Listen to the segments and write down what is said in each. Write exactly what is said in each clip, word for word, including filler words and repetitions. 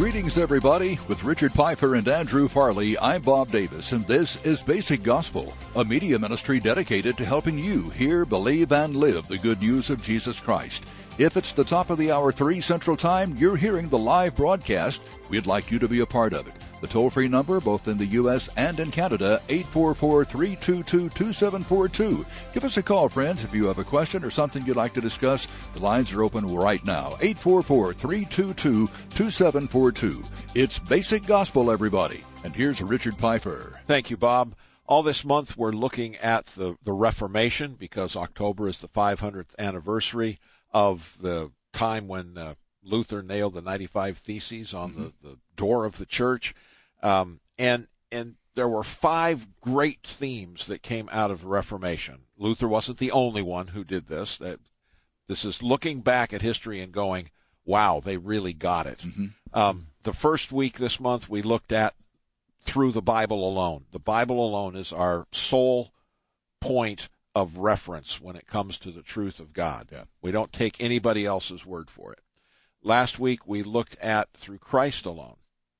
Greetings, everybody. With Richard Pfeiffer and Andrew Farley, I'm Bob Davis, and this is Basic Gospel, a media ministry dedicated to helping you hear, believe, and live the good news of Jesus Christ. If it's the top of the hour three Central Time, you're hearing the live broadcast. We'd like you to be a part of it. The toll-free number, both in the U S and in Canada, eight four four, three two two, two seven four two. Give us a call, friends, if you have a question or something you'd like to discuss. The lines are open right now, eight four four, three two two, two seven four two. It's Basic Gospel, everybody. And here's Richard Pfeiffer. Thank you, Bob. All this month we're looking at the, the Reformation, because October is the five hundredth anniversary of the time when uh, Luther nailed the ninety-five Theses on mm-hmm. the, the door of the church. Um, and and there were five great themes that came out of the Reformation. Luther wasn't the only one who did this. That This is looking back at history and going, wow, they really got it. Mm-hmm. Um, the first week this month we looked at through the Bible alone. The Bible alone is our sole point of reference when it comes to the truth of God. Yeah. We don't take anybody else's word for it. Last week we looked at through Christ alone.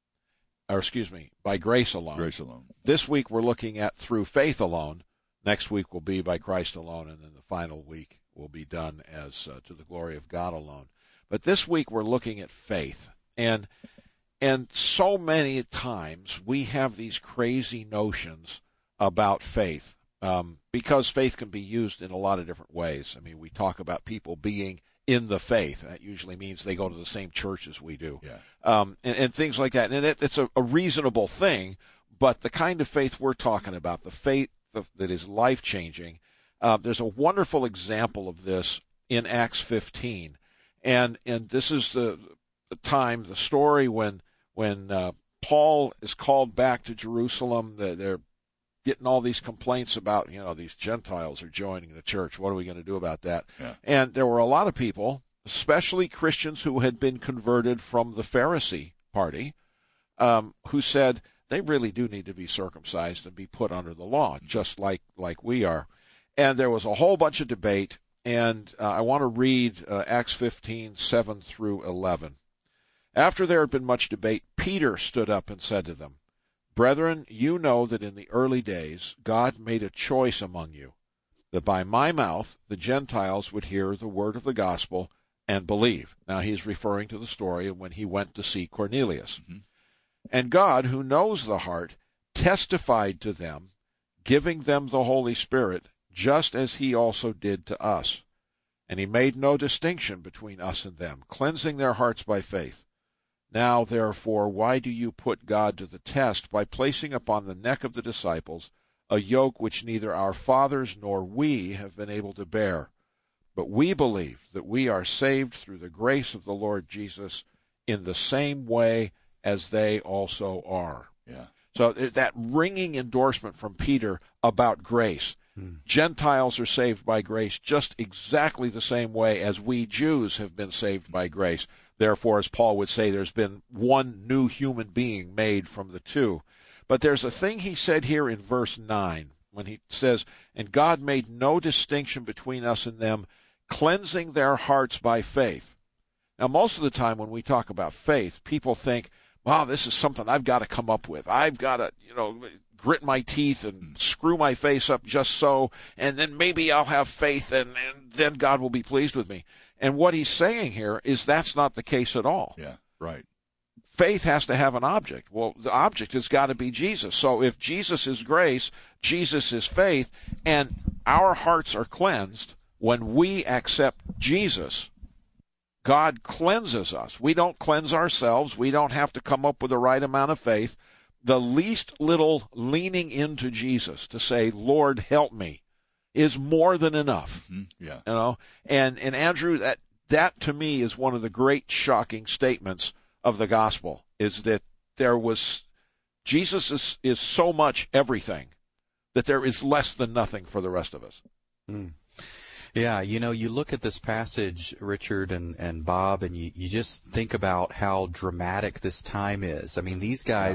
Or excuse me, by grace alone. Grace alone. This week we're looking at through faith alone. Next week will be by Christ alone, and then the final week will be done as uh, to the glory of God alone. But this week we're looking at faith. And and so many times we have these crazy notions about faith, um, because faith can be used in a lot of different ways. I mean, we talk about people being in the faith. That usually means they go to the same church as we do, yeah. um, and, and things like that. And it, it's a, a reasonable thing, but the kind of faith we're talking about, the faith that is life-changing, uh, there's a wonderful example of this in Acts fifteen. And and this is the, the time, the story when when uh, Paul is called back to Jerusalem. They're, they're getting all these complaints about, you know, these Gentiles are joining the church. What are we going to do about that? Yeah. And there were a lot of people, especially Christians who had been converted from the Pharisee party, um, who said they really do need to be circumcised and be put under the law, just like, like we are. And there was a whole bunch of debate, and uh, I want to read uh, Acts fifteen, seven through eleven. After there had been much debate, Peter stood up and said to them, "Brethren, you know that in the early days God made a choice among you, that by my mouth the Gentiles would hear the word of the gospel and believe." Now he's referring to the story of when he went to see Cornelius. Mm-hmm. "And God, who knows the heart, testified to them, giving them the Holy Spirit, just as he also did to us. And he made no distinction between us and them, cleansing their hearts by faith. Now, therefore, why do you put God to the test by placing upon the neck of the disciples a yoke which neither our fathers nor we have been able to bear? But we believe that we are saved through the grace of the Lord Jesus in the same way as they also are." Yeah. So that ringing endorsement from Peter about grace. Hmm. Gentiles are saved by grace just exactly the same way as we Jews have been saved by grace. Therefore, as Paul would say, there's been one new human being made from the two. But there's a thing he said here in verse nine when he says, "And God made no distinction between us and them, cleansing their hearts by faith." Now, most of the time when we talk about faith, people think, wow, this is something I've got to come up with. I've got to, you know, grit my teeth and screw my face up just so, and then maybe I'll have faith, and, and then God will be pleased with me. And what he's saying here is that's not the case at all. Yeah, right. Faith has to have an object. Well, the object has got to be Jesus. So if Jesus is grace, Jesus is faith, and our hearts are cleansed when we accept Jesus, God cleanses us. We don't cleanse ourselves. We don't have to come up with the right amount of faith. The least little leaning into Jesus to say, "Lord, help me," is more than enough. Mm-hmm. Yeah. You know, and and Andrew, that that to me is one of the great shocking statements of the gospel, is that there was Jesus is is so much everything that there is less than nothing for the rest of us. Mm. Yeah, you know, you look at this passage, Richard and, and Bob, and you, you just think about how dramatic this time is. I mean, these guys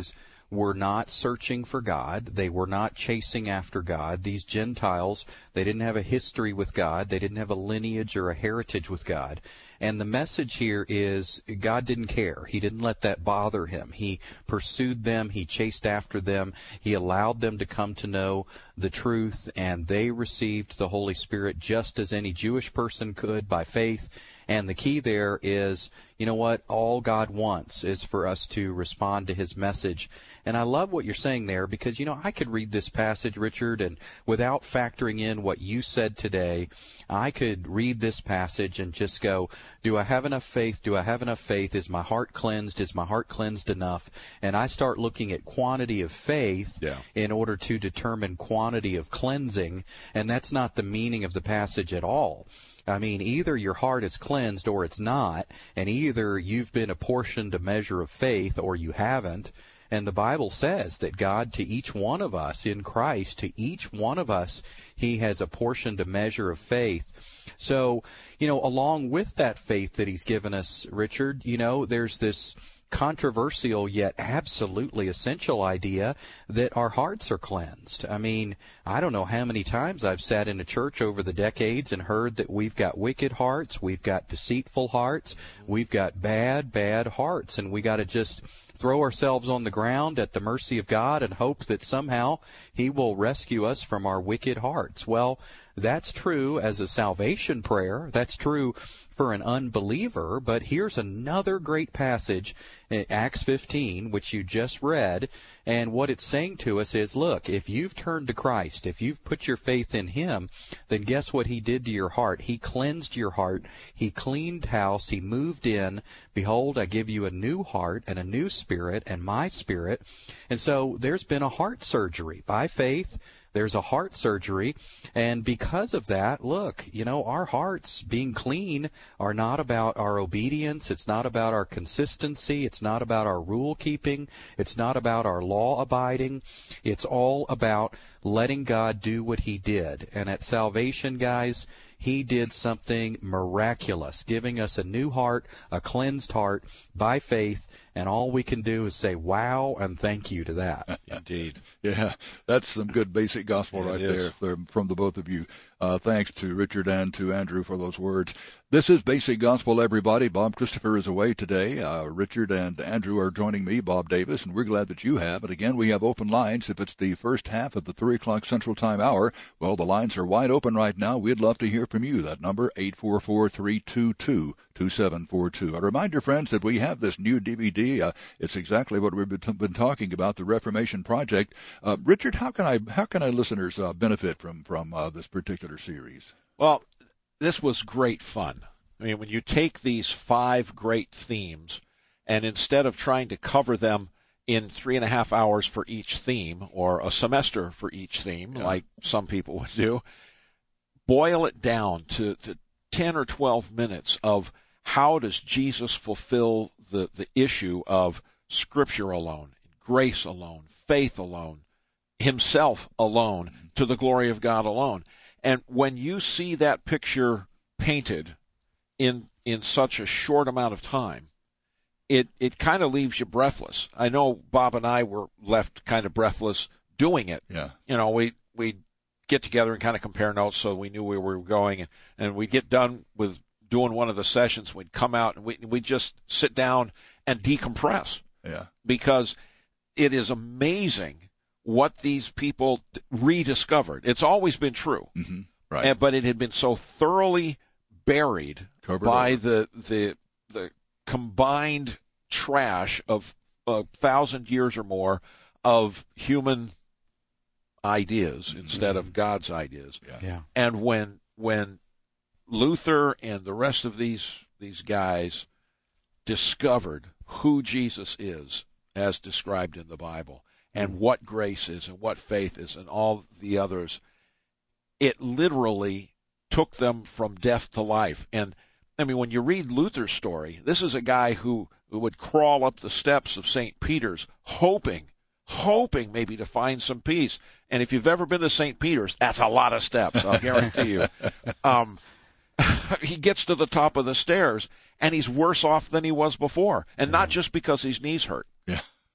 were not searching for God. They were not chasing after God. These Gentiles, they didn't have a history with God. They didn't have a lineage or a heritage with God. And the message here is God didn't care. He didn't let that bother him. He pursued them. He chased after them. He allowed them to come to know the truth, and they received the Holy Spirit just as any Jewish person could by faith. And the key there is, you know what, all God wants is for us to respond to his message. And I love what you're saying there because, you know, I could read this passage, Richard, and without factoring in what you said today, I could read this passage and just go, do I have enough faith? Do I have enough faith? Is my heart cleansed? Is my heart cleansed enough? And I start looking at quantity of faith yeah. in order to determine quantity of cleansing, and that's not the meaning of the passage at all. I mean, either your heart is cleansed or it's not, and either you've been apportioned a measure of faith or you haven't. And the Bible says that God, to each one of us in Christ, to each one of us, he has apportioned a measure of faith. So, you know, along with that faith that he's given us, Richard, you know, there's this controversial yet absolutely essential idea that our hearts are cleansed. I mean, I don't know how many times I've sat in a church over the decades and heard that we've got wicked hearts, we've got deceitful hearts, we've got bad, bad hearts, and we got to just throw ourselves on the ground at the mercy of God and hope that somehow he will rescue us from our wicked hearts. Well, that's true as a salvation prayer. That's true for an unbeliever. But here's another great passage in Acts fifteen, which you just read. And what it's saying to us is, look, if you've turned to Christ, if you've put your faith in him, then guess what he did to your heart? He cleansed your heart. He cleaned house. He moved in. Behold, I give you a new heart and a new spirit and my spirit. And so there's been a heart surgery by faith. There's a heart surgery, and because of that, look, you know, our hearts being clean are not about our obedience. It's not about our consistency. It's not about our rule keeping. It's not about our law abiding. It's all about letting God do what he did. And at salvation, guys, he did something miraculous, giving us a new heart, a cleansed heart by faith. And all we can do is say, wow, and thank you to that. Indeed. Yeah, that's some good basic gospel yeah, right there, there from the both of you. Uh, thanks to Richard and to Andrew for those words. This is Basic Gospel, everybody. Bob Christopher is away today. Uh, Richard and Andrew are joining me, Bob Davis, and we're glad that you have. And again, we have open lines. If it's the first half of the three o'clock Central Time hour, well, the lines are wide open right now. We'd love to hear from you. That number, eight four four, three two two, two seven four two. A reminder, friends, that we have this new D V D. Uh, it's exactly what we've been, been talking about, the Reformation Project. Uh, Richard, how can I, how can our listeners uh, benefit from, from uh, this particular series? Well, this was great fun. I mean, when you take these five great themes, and instead of trying to cover them in three and a half hours for each theme, or a semester for each theme, yeah. like some people would do, boil it down to, to ten or twelve minutes of how does Jesus fulfill the, the issue of Scripture alone, grace alone, faith alone, himself alone, to the glory of God alone. And when you see that picture painted in in such a short amount of time, it, it kind of leaves you breathless. I know Bob and I were left kind of breathless doing it. Yeah. You know, we we'd get together and kind of compare notes so we knew where we were going. And, and we'd get done with doing one of the sessions. We'd come out and we, we'd just sit down and decompress. Yeah. Because it is amazing what these people rediscovered. It's always been true, mm-hmm. right? And, but it had been so thoroughly buried Covered by the, the the combined trash of a thousand years or more of human ideas mm-hmm. instead of God's ideas. Yeah. yeah. And when when Luther and the rest of these these guys discovered who Jesus is, as described in the Bible, and what grace is and what faith is and all the others, it literally took them from death to life. And, I mean, when you read Luther's story, this is a guy who, who would crawl up the steps of Saint Peter's hoping, hoping maybe to find some peace. And if you've ever been to Saint Peter's, that's a lot of steps, I'll guarantee you. Um, he gets to the top of the stairs, and he's worse off than he was before. And not just because his knees hurt. Yeah.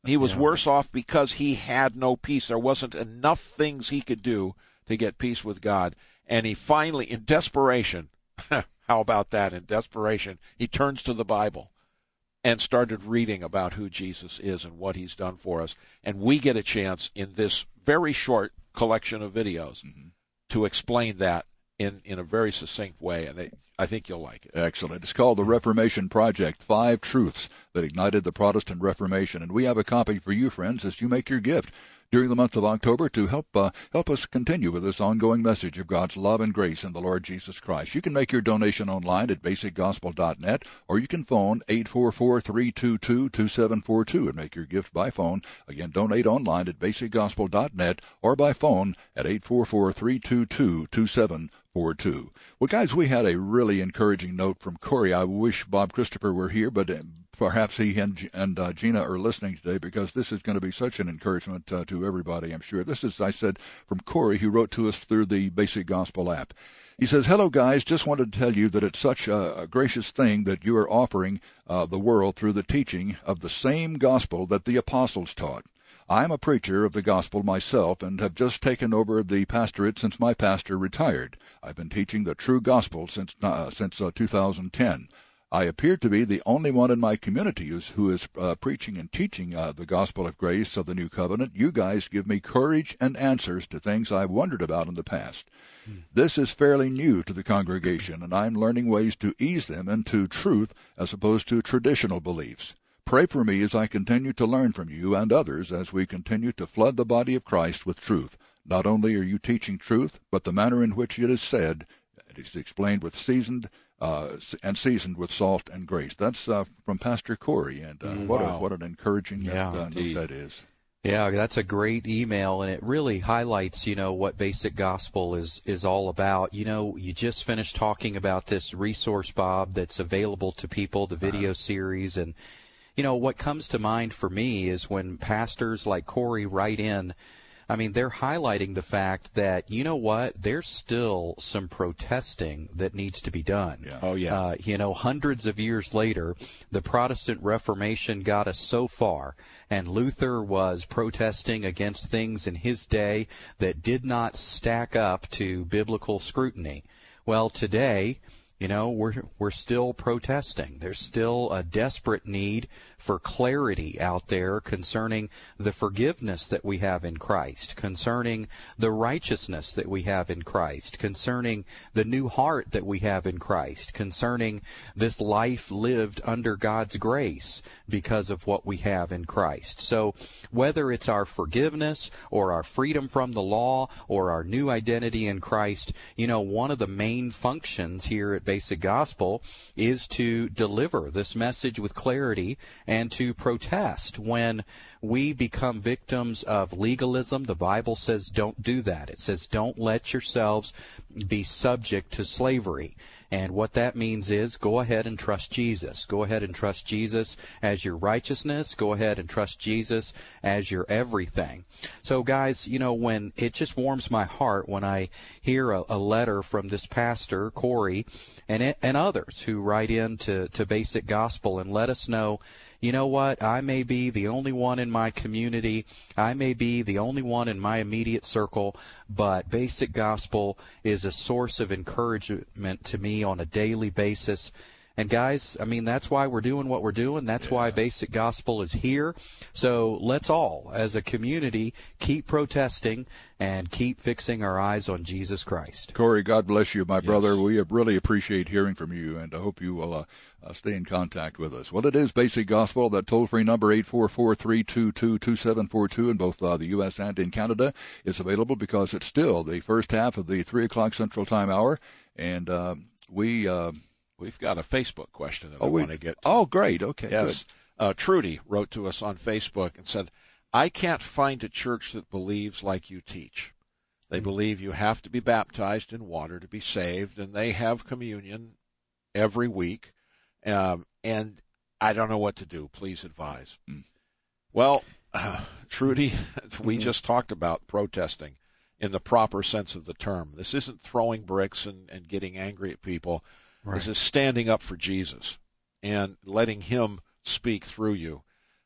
He was Yeah. worse off because he had no peace. There wasn't enough things he could do to get peace with God. And he finally, in desperation, how about that? In desperation, he turns to the Bible and started reading about who Jesus is and what he's done for us. And we get a chance in this very short collection of videos mm-hmm. to explain that in, in a very succinct way, and it, I think you'll like it. Excellent. It's called The Reformation Project, Five Truths That Ignited the Protestant Reformation. And we have a copy for you, friends, as you make your gift during the month of October to help uh, help us continue with this ongoing message of God's love and grace in the Lord Jesus Christ. You can make your donation online at basic gospel dot net, or you can phone eight four four, three two two, two seven four two and make your gift by phone. Again, donate online at basic gospel dot net or by phone at eight four four, three two two, two seven four two. Well, guys, we had a really encouraging note from Corey. I wish Bob Christopher were here, but uh, perhaps he and, and uh, Gina are listening today, because this is going to be such an encouragement uh, to everybody, I'm sure. This is, I said, from Corey, who wrote to us through the Basic Gospel app. He says, "Hello, guys. Just wanted to tell you that it's such a, a gracious thing that you are offering uh, the world through the teaching of the same gospel that the apostles taught. I'm a preacher of the gospel myself and have just taken over the pastorate since my pastor retired. I've been teaching the true gospel since uh, since uh, two thousand ten. I appear to be the only one in my community who's, who is uh, preaching and teaching uh, the gospel of grace of the new covenant. You guys give me courage and answers to things I've wondered about in the past. Hmm. This is fairly new to the congregation, and I'm learning ways to ease them into truth as opposed to traditional beliefs. Pray for me as I continue to learn from you and others as we continue to flood the body of Christ with truth. Not only are you teaching truth, but the manner in which it is said, it is explained with seasoned uh, and seasoned with salt and grace." That's uh, from Pastor Corey, and uh, mm, what wow. a, what an encouraging yeah, uh, note that is. Yeah, that's a great email, and it really highlights, you know, what Basic Gospel is, is all about. You know, you just finished talking about this resource, Bob, that's available to people, the video uh-huh. series, and you know, what comes to mind for me is when pastors like Corey write in, I mean, they're highlighting the fact that, you know what, there's still some protesting that needs to be done. Yeah. Oh, yeah. Uh, you know, hundreds of years later, the Protestant Reformation got us so far, and Luther was protesting against things in his day that did not stack up to biblical scrutiny. Well, today, you know, we're we're still protesting. There's still a desperate need for clarity out there concerning the forgiveness that we have in Christ, concerning the righteousness that we have in Christ, concerning the new heart that we have in Christ, concerning this life lived under God's grace because of what we have in Christ. So whether it's our forgiveness or our freedom from the law or our new identity in Christ, you know, one of the main functions here at Basic Gospel is to deliver this message with clarity and to protest when we become victims of legalism. The Bible says don't do that. It says don't let yourselves be subject to slavery. And what that means is go ahead and trust Jesus. Go ahead and trust Jesus as your righteousness. Go ahead and trust Jesus as your everything. So, guys, you know, when it just warms my heart when I hear a, a letter from this pastor, Corey, and and others who write in to, to Basic Gospel and let us know, you know what, I may be the only one in my community, I may be the only one in my immediate circle, but Basic Gospel is a source of encouragement to me on a daily basis. And guys, I mean, that's why we're doing what we're doing. That's yeah. why Basic Gospel is here. So let's all, as a community, keep protesting and keep fixing our eyes on Jesus Christ. Corey, God bless you, my yes. brother. We really appreciate hearing from you, and I hope you will uh, uh, stay in contact with us. Well, it is Basic Gospel. That toll-free number, eight four four, three two two, two seven four two, in both uh, the U S and in Canada, is available because it's still the first half of the three o'clock Central Time hour, and uh, we... Uh, We've got a Facebook question that oh, I we, want to get to. Oh, great. Okay, yes. good. Uh, Trudy wrote to us on Facebook and said, I can't find a church that believes like you teach. They mm-hmm. believe you have to be baptized in water to be saved, and they have communion every week. Um, and I don't know what to do. Please advise. Mm. Well, uh, Trudy, we mm-hmm. just talked about protesting in the proper sense of the term. This isn't throwing bricks and, and getting angry at people. Right. This is standing up for Jesus and letting him speak through you.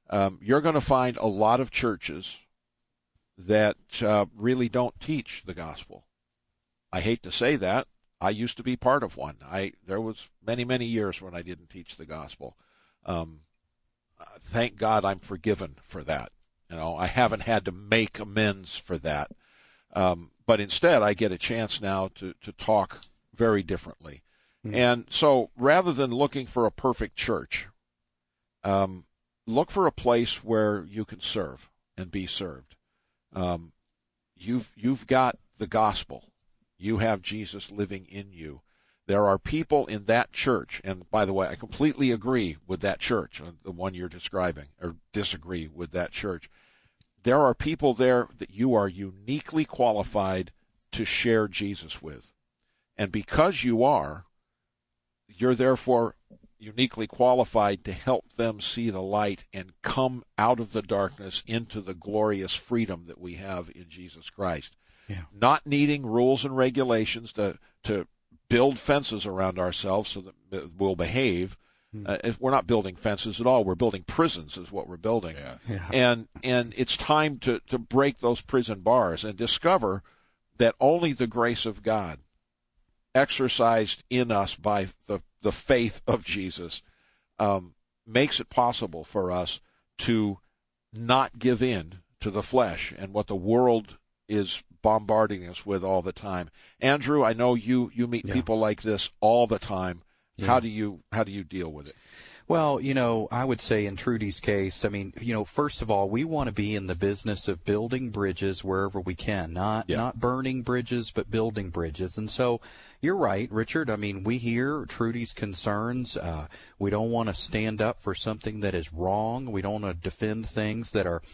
Um, you're going to find a lot of churches that uh, really don't teach the gospel. I hate to say that. I used to be part of one. I there was many, many years when I didn't teach the gospel. Um, thank God I'm forgiven for that. You know, I haven't had to make amends for that. Um, but instead, I get a chance now to, to talk very differently. Mm. And so rather than looking for a perfect church, um, look for a place where you can serve and be served. Um, you've you've got the gospel. You have Jesus living in you. There are people in that church, and by the way, I completely agree with that church, the one you're describing, or disagree with that church. There are people there that you are uniquely qualified to share Jesus with. And because you are, you're therefore uniquely qualified to help them see the light and come out of the darkness into the glorious freedom that we have in Jesus Christ. Yeah. Not needing rules and regulations to, to build fences around ourselves so that we'll behave. Uh, we're not building fences at all. We're building prisons is what we're building. Yeah. Yeah. And and it's time to, to break those prison bars and discover that only the grace of God exercised in us by the, the faith of Jesus um, makes it possible for us to not give in to the flesh and what the world is bombarding us with all the time. Andrew, I know you, you meet yeah. people like this all the time. Yeah. How do you how do you deal with it? Well, you know, I would say in Trudy's case, I mean, you know, first of all, we want to be in the business of building bridges wherever we can, not yeah. not burning bridges, but building bridges. And so you're right, Richard. I mean, we hear Trudy's concerns. Uh, we don't want to stand up for something that is wrong. We don't want to defend things that are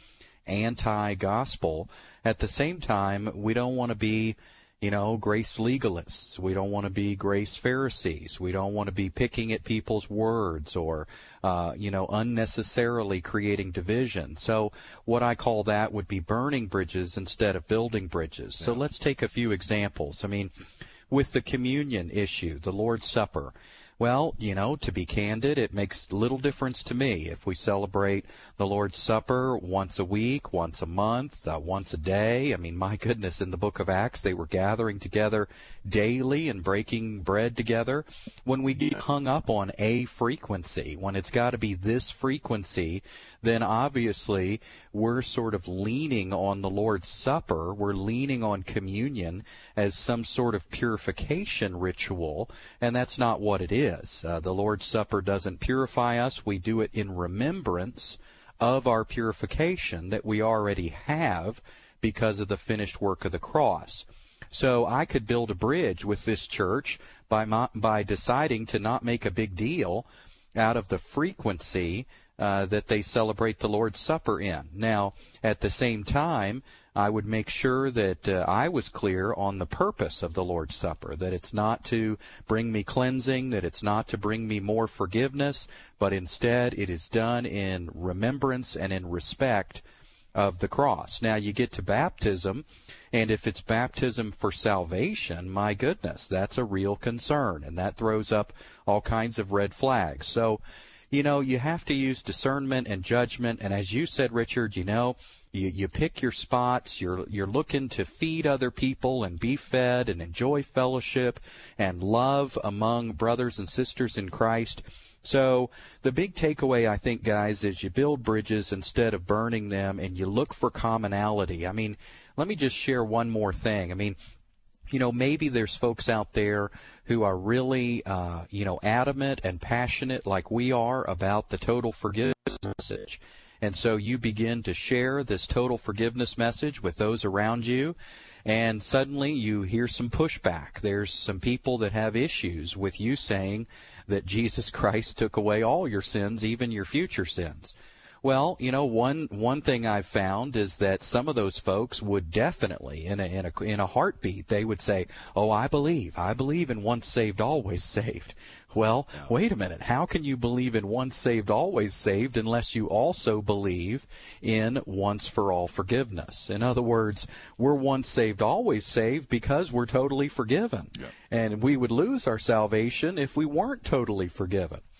anti-gospel. At the same time, we don't want to be, you know, grace legalists. We don't want to be grace Pharisees. We don't want to be picking at people's words or, uh, you know, unnecessarily creating division. So what I call that would be burning bridges instead of building bridges. Yeah. So let's take a few examples. I mean, with the communion issue, the Lord's Supper, well, you know, to be candid, it makes little difference to me if we celebrate the Lord's Supper once a week, once a month, uh, once a day. I mean, my goodness, in the book of Acts, they were gathering together daily and breaking bread together. When we get hung up on a frequency, when it's got to be this frequency, then obviously we're sort of leaning on the Lord's Supper. We're leaning on communion as some sort of purification ritual, and that's not what it is. Uh, the Lord's Supper doesn't purify us. We do it in remembrance of our purification that we already have because of the finished work of the cross. So I could build a bridge with this church by my, by deciding to not make a big deal out of the frequency uh, that they celebrate the Lord's Supper in. Now, at the same time, I would make sure that uh, I was clear on the purpose of the Lord's Supper, that it's not to bring me cleansing, that it's not to bring me more forgiveness, but instead it is done in remembrance and in respect of the cross. Now, you get to baptism, and if it's baptism for salvation, my goodness, that's a real concern, and that throws up all kinds of red flags. So, you know, you have to use discernment and judgment, and as you said, Richard, you know, you, you pick your spots, you're, you're looking to feed other people and be fed and enjoy fellowship and love among brothers and sisters in Christ. So the big takeaway, I think, guys, is you build bridges instead of burning them, and you look for commonality. I mean, let me just share one more thing. I mean, you know, maybe there's folks out there who are really, uh, you know, adamant and passionate like we are about the total forgiveness message. And so you begin to share this total forgiveness message with those around you, and suddenly you hear some pushback. There's some people that have issues with you saying that Jesus Christ took away all your sins, even your future sins. Well, you know, one one thing I've found is that some of those folks would definitely, in a in a in a heartbeat, they would say, "Oh, I believe, I believe in once saved, always saved." Well, no. Wait a minute. How can you believe in once saved, always saved unless you also believe in once for all forgiveness? In other words, we're once saved, always saved because we're totally forgiven, yeah. And we would lose our salvation if we weren't totally forgiven.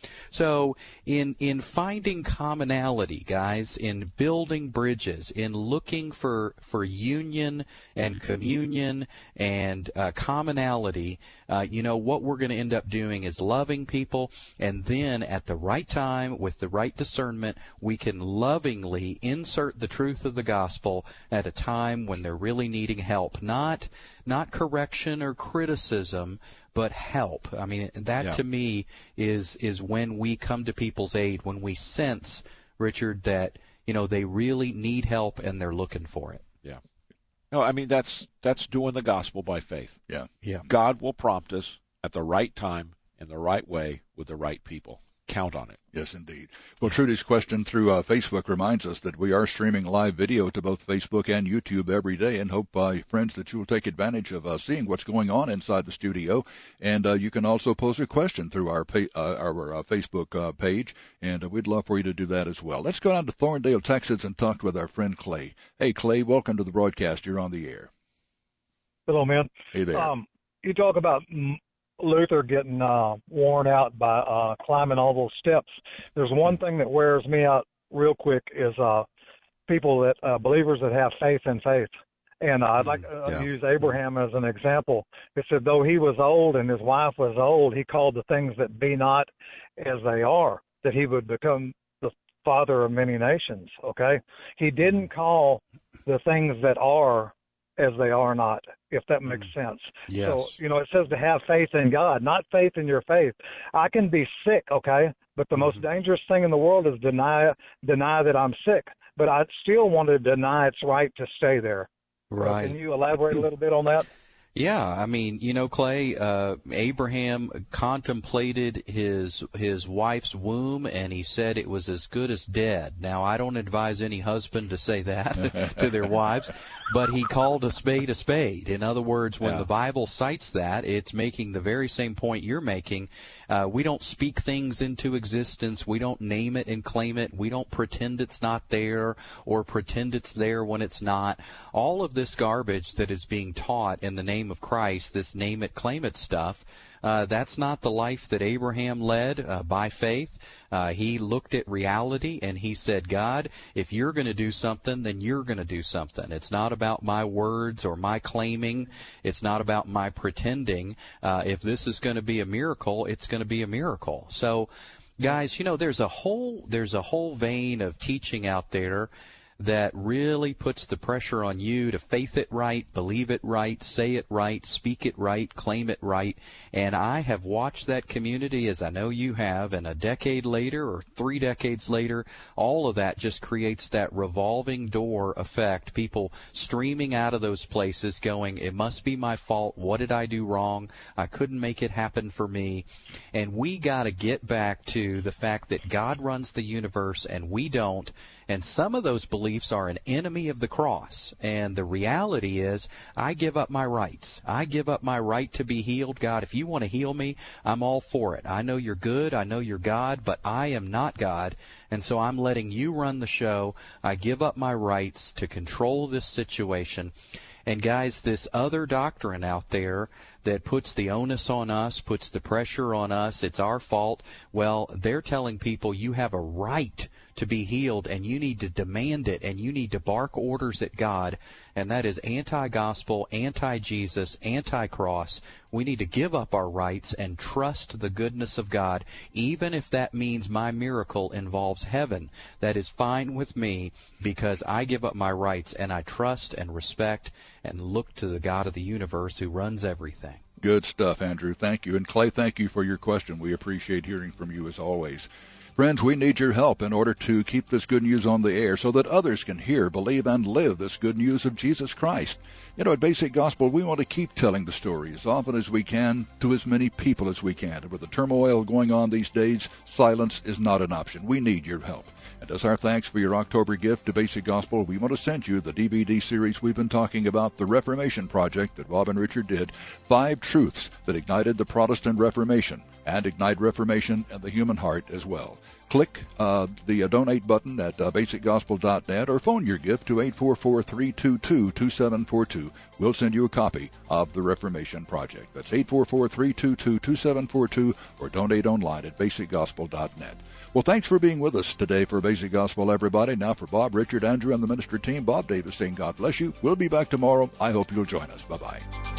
So in in finding commonality, guys, in building bridges, in looking for, for union and communion and uh, commonality, uh, you know, what we're going to end up doing is loving people, and then at the right time, with the right discernment, we can lovingly insert the truth of the gospel at a time when they're really needing help, not not correction or criticism, but help. I mean, that yeah. to me is is when we come to people's aid, when we sense, Richard, that, you know, they really need help and they're looking for it. Yeah. No, I mean, that's that's doing the gospel by faith. Yeah. Yeah. God will prompt us at the right time, in the right way, with the right people. Count on it. Yes, indeed. Well, Trudy's question through uh, Facebook reminds us that we are streaming live video to both Facebook and YouTube every day, and hope, uh, friends, that you will take advantage of uh, seeing what's going on inside the studio. And uh, you can also pose a question through our pa- uh, our uh, Facebook uh, page, and uh, we'd love for you to do that as well. Let's go down to Thorndale, Texas, and talk with our friend Clay. Hey, Clay, welcome to the broadcast. You're on the air. Hello, man. Hey there. Um, you talk about Luther getting uh, worn out by uh, climbing all those steps. There's one thing that wears me out real quick is uh, people that uh, believers that have faith in faith. And uh, I'd like to uh, yeah. use Abraham as an example. It said, though he was old and his wife was old, he called the things that be not as they are, that he would become the father of many nations, okay? He didn't call the things that are as they are not, if that makes mm. sense. Yes. So, you know, it says to have faith in God, not faith in your faith. I can be sick, okay, but the mm-hmm. most dangerous thing in the world is deny deny that I'm sick, but I still want to deny it's right to stay there. Right. So can you elaborate a little bit on that? Yeah, I mean, you know, Clay, uh, Abraham contemplated his his wife's womb, and he said it was as good as dead. Now, I don't advise any husband to say that to their wives, but he called a spade a spade. In other words, when yeah. the Bible cites that, it's making the very same point you're making. Uh, we don't speak things into existence. We don't name it and claim it. We don't pretend it's not there or pretend it's there when it's not. All of this garbage that is being taught in the name of Christ, this name it, claim it stuff, uh, that's not the life that Abraham led uh, by faith. Uh, he looked at reality and he said, God, if you're going to do something, then you're going to do something. It's not about my words or my claiming. It's not about my pretending. Uh, if this is going to be a miracle, it's going to be a miracle. So, guys, you know, there's a whole there's a whole vein of teaching out there that really puts the pressure on you to faith it right, believe it right, say it right, speak it right, claim it right. And I have watched that community, as I know you have, and a decade later or three decades later, all of that just creates that revolving door effect. People streaming out of those places going, it must be my fault. What did I do wrong? I couldn't make it happen for me. And we got to get back to the fact that God runs the universe and we don't. And some of those beliefs are an enemy of the cross. And the reality is, I give up my rights. I give up my right to be healed. God, if you want to heal me, I'm all for it. I know you're good. I know you're God, but I am not God. And so I'm letting you run the show. I give up my rights to control this situation. And guys, this other doctrine out there that puts the onus on us, puts the pressure on us, it's our fault. Well, they're telling people you have a right to be healed, and you need to demand it, and you need to bark orders at God, and that is anti-gospel, anti-Jesus, anti-cross. We need to give up our rights and trust the goodness of God, even if that means my miracle involves heaven. That is fine with me, because I give up my rights, and I trust and respect and look to the God of the universe who runs everything. Good stuff, Andrew. Thank you. And Clay, thank you for your question. We appreciate hearing from you as always. Friends, we need your help in order to keep this good news on the air so that others can hear, believe, and live this good news of Jesus Christ. You know, at Basic Gospel, we want to keep telling the story as often as we can to as many people as we can. And with the turmoil going on these days, silence is not an option. We need your help. And as our thanks for your October gift to Basic Gospel, we want to send you the D V D series we've been talking about, the Reformation Project that Bob and Richard did, Five Truths That Ignited the Protestant Reformation. and ignite reformation in the human heart as well. Click uh, the uh, donate button at uh, basic gospel dot net or phone your gift to eight four four, three two two, two seven four two. We'll send you a copy of the Reformation Project. That's eight four four, three two two, two seven four two or donate online at basic gospel dot net. Well, thanks for being with us today for Basic Gospel, everybody. Now for Bob, Richard, Andrew, and the ministry team, Bob Davis saying God bless you. We'll be back tomorrow. I hope you'll join us. Bye-bye.